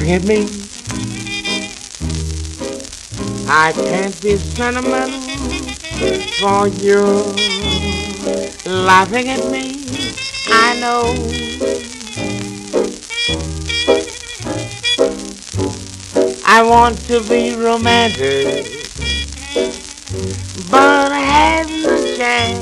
at me. I can't be sentimental for you laughing at me. I know I want to be romantic, but I haven't a chance.